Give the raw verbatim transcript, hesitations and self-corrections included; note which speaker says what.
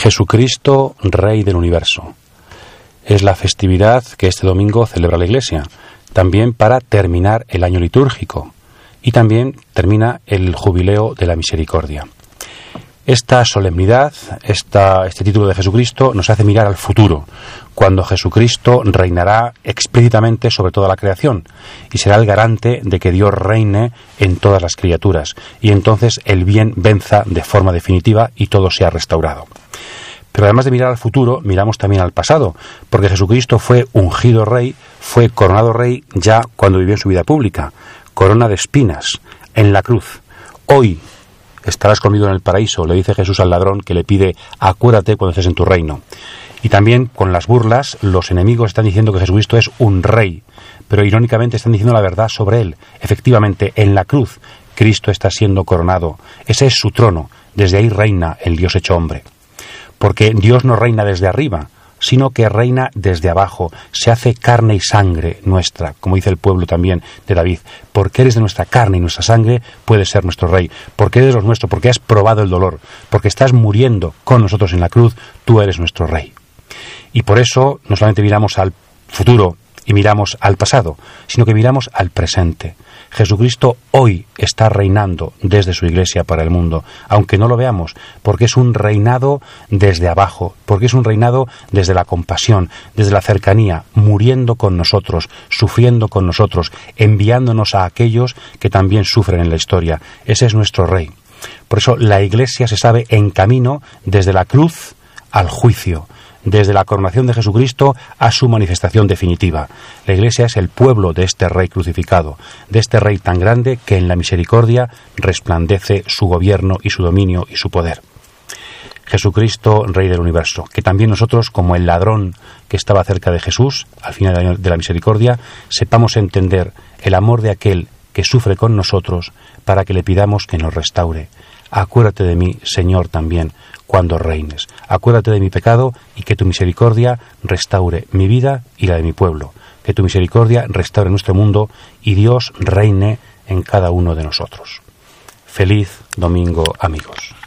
Speaker 1: Jesucristo, Rey del Universo. Es la festividad que este domingo celebra la Iglesia, también para terminar el año litúrgico, y también termina el Jubileo de la Misericordia. Esta solemnidad, esta, este título de Jesucristo, nos hace mirar al futuro, cuando Jesucristo reinará explícitamente sobre toda la creación y será el garante de que Dios reine en todas las criaturas, y entonces el bien venza de forma definitiva y todo sea restaurado. Pero además de mirar al futuro, miramos también al pasado, porque Jesucristo fue ungido rey, fue coronado rey ya cuando vivió en su vida pública, corona de espinas, en la cruz. Hoy estarás conmigo en el paraíso, le dice Jesús al ladrón que le pide: acuérdate cuando estés en tu reino. Y también con las burlas, los enemigos están diciendo que Jesucristo es un rey, pero irónicamente están diciendo la verdad sobre él. Efectivamente, en la cruz, Cristo está siendo coronado. Ese es su trono, desde ahí reina el Dios hecho hombre. Porque Dios no reina desde arriba, sino que reina desde abajo, se hace carne y sangre nuestra, como dice el pueblo también de David. Porque eres de nuestra carne y nuestra sangre, puedes ser nuestro rey. Porque eres de los nuestros, porque has probado el dolor, porque estás muriendo con nosotros en la cruz, tú eres nuestro rey. Y por eso no solamente miramos al futuro y miramos al pasado, sino que miramos al presente. Jesucristo hoy está reinando desde su Iglesia para el mundo, aunque no lo veamos, porque es un reinado desde abajo, porque es un reinado desde la compasión, desde la cercanía, muriendo con nosotros, sufriendo con nosotros, enviándonos a aquellos que también sufren en la historia. Ese es nuestro Rey. Por eso la Iglesia se sabe en camino desde la cruz al juicio, desde la coronación de Jesucristo a su manifestación definitiva. La Iglesia es el pueblo de este Rey crucificado, de este Rey tan grande que en la misericordia resplandece su gobierno y su dominio y su poder. Jesucristo, Rey del Universo, que también nosotros, como el ladrón que estaba cerca de Jesús, al final de la misericordia, sepamos entender el amor de aquel que sufre con nosotros para que le pidamos que nos restaure. Acuérdate de mí, Señor, también, cuando reines. Acuérdate de mi pecado y que tu misericordia restaure mi vida y la de mi pueblo. Que tu misericordia restaure nuestro mundo y Dios reine en cada uno de nosotros. Feliz domingo, amigos.